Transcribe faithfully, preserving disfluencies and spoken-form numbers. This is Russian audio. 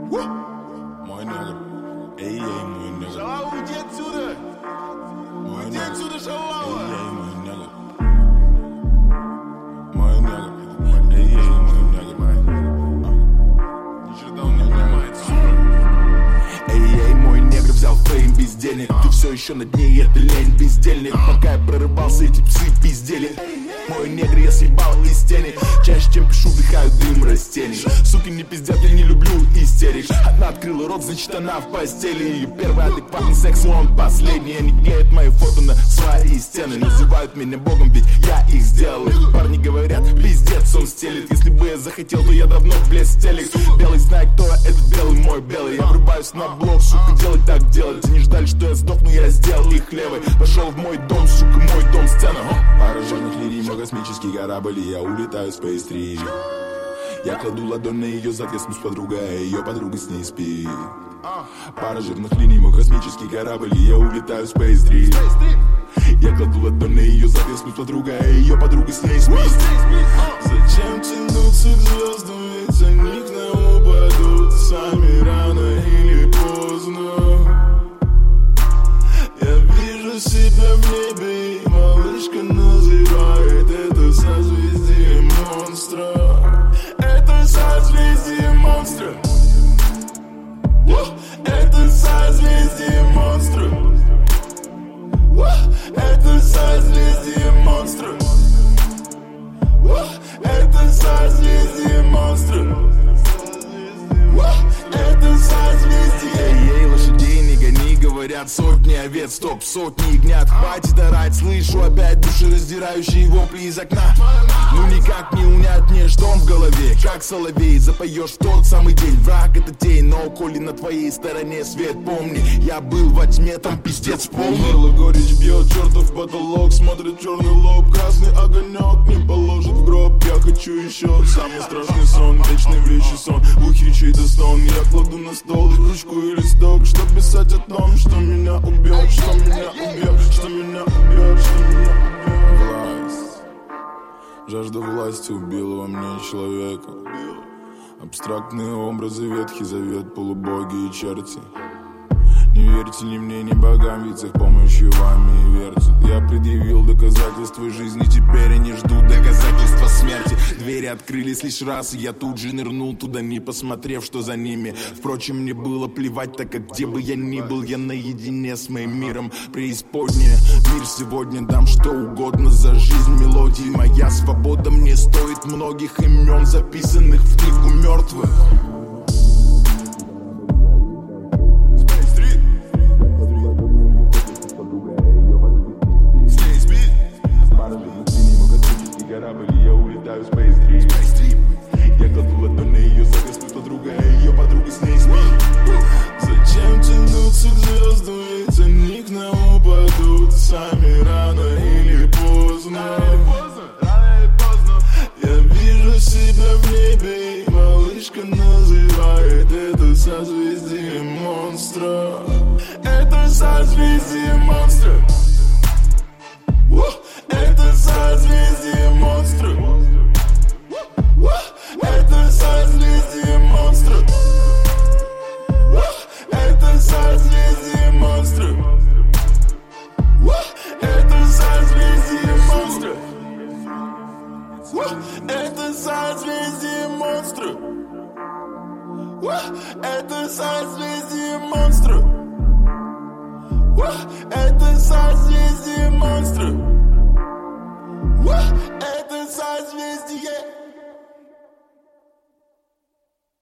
Mooi nigga. Ey, ey, mooi nigga. Zo, uite zude. Uite zude zo ouwe. Ey, ey, mooi nigga. Mooi nigga. Ey, ey, mooi nigga. Эй, эй, мой негр взял фейм без денег. Ты все еще на дне, и это лень, бездельник. Пока я прорывался, эти псы пиздели. Мой негр, я съебал из тени. Чаще, чем пишу, вдыхаю дым растений. Суки не пиздят, я не люблю истерик. Одна открыла рот, значит она в постели. Ее первый адекватный секс, он последний. Они клеят мои фото на свои стены. Называют меня богом, ведь я их сделал. Парни говорят, пиздец он стелит. Если бы я захотел, то я давно блестелик. Белый знает, кто я, этот белый мой белый. Я врубаюсь на блок, сука, делать так делать. Они ждали, что я сдохну, я сделал их левой. Пошел в мой дом, сука, мой дом, сцена. Пара жирных линий, мой космический корабль, и я улетаю в Space три. Я кладу ладонь на ее зад, я сплю с подругой, а ее подруга с ней спит. Пара жирных линий, мой космический корабль, и я улетаю в Space три. Я кладу ладонь на ее зад, я сплю с подругой, а ее подруга с ней спит. Зачем тянуться к звездам, ведь они к нам упадут сами рано или поздно. Я вижу себя в небе, и малышка называет это созвездие монстра. Это созвездие монстра. Это созвездие монстра. Это созвездие монстра. Это созвездие монстра. Это созвездие. Эй, эй, лошадей не гони, говорят сотни овец, стоп, сотни ягнят. Хватит орать, слышу опять душераздирающие вопли из окна. Ну никак не унять мне, что в голове. Как соловей, запоешь в тот самый день. Враг это тень, но коли на твоей стороне свет, помни, я был во тьме, там пиздец полный. Горло горечь бьет, чертов потолок, смотрит черный лоб. Красный огонек не положит в гроб. Я хочу еще самый страшный сон, вечный вещий сон, глухий чей-то стон. Я кладу на стол ручку и листок, чтоб писать о том, что меня убьет, что меня убьет, что меня убьет, что меня убьет. Власть, жажда власти убила во мне человека. Абстрактные образы, Ветхий Завет, полубоги и черти. Не верьте ни мне, ни богам, ведь с их помощью вами и вертят. Я предъявил доказательства жизни, теперь они ждут доказательства смерти. Двери открылись лишь раз, и я тут же нырнул туда, не посмотрев, что за ними. Впрочем, мне было плевать, так как где бы я ни был, я наедине с моим миром. Преисподняя, мир сегодня дам что угодно за жизнь мелодий. Моя свобода мне стоит многих имен, записанных в книгу мертвых. Я улетаю в Space три. Я кладу ладонь на ее зад, я сплю с подругой, а ее подруга с ней спит. Зачем тянуться к звездам, ведь они к нам упадут сами рано или поздно. Я вижу себя в небе, и малышка называет это созвездие монстра. Это созвездие монстра. Это созвездие монстра. Это созвездие монстра. Это созвездие монстра. Это созвездие монстра. Это созвездие монстра. Это созвездие монстра.